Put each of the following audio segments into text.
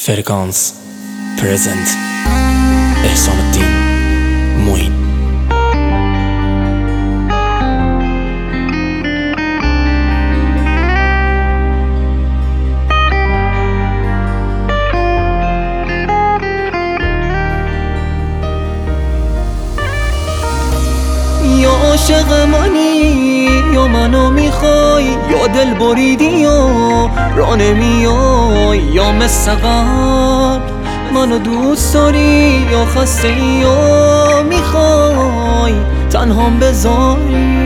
فرکانس پرزنت احسان الدین معین. یا عاشق منی یا منو میخوای، یا دل بریدی یا را نمیای، یا مثل قبل منو دوست داری، یا خسته ای یا میخوای تنهام بذاری.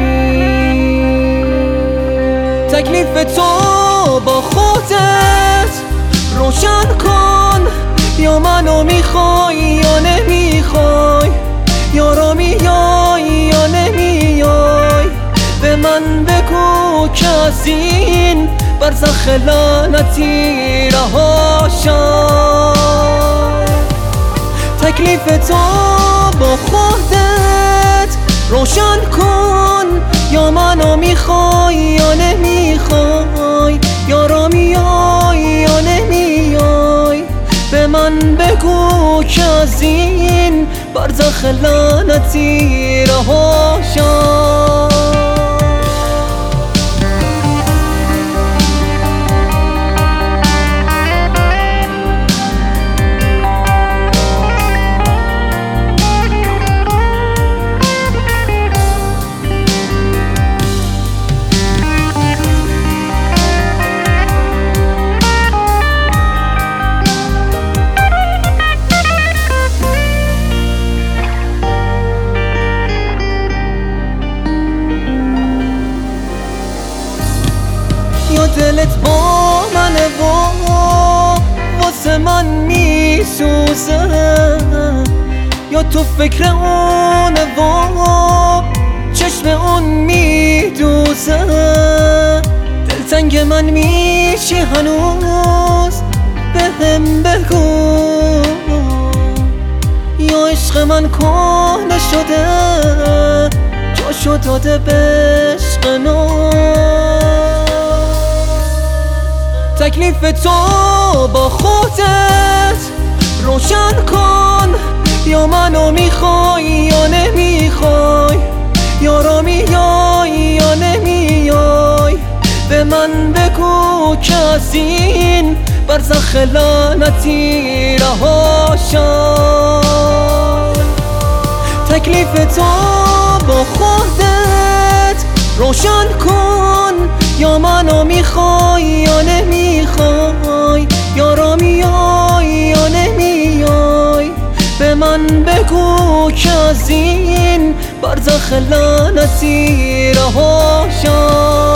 تکلیف تو با خودت روشن کن، یا منو میخوای یا نمیخوای، یا را میای یا نمیای. به من بگو که از این برزخ لعنتی رها شم. تکلیف تو با خودت روشن کن، یا منو میخوای یا نمیخوای، یا را میای یا نمیای. به من بگو که از این برزخ لعنتی رها شم. یا دلت با منه و واسه من میسوزه، یا تو فکر اونه و چشم اون میدوزه. دلتنگ من میشی هنوز بهم بگو، یا عشق من کهنه شده جاشو داده به عشق نو. تکلیف تو با خودت روشن کن، یا منو میخوای یا نمیخوای، یا را میای یا نمیای. به من بگو که از این برزخ لعنتی رها شم. تکلیف تو با خودت روشن کن، یا منو میخوای یا نمیخوای، یا را میای یا نمیای. به من بگو که از این برزخ لعنتی رها شم.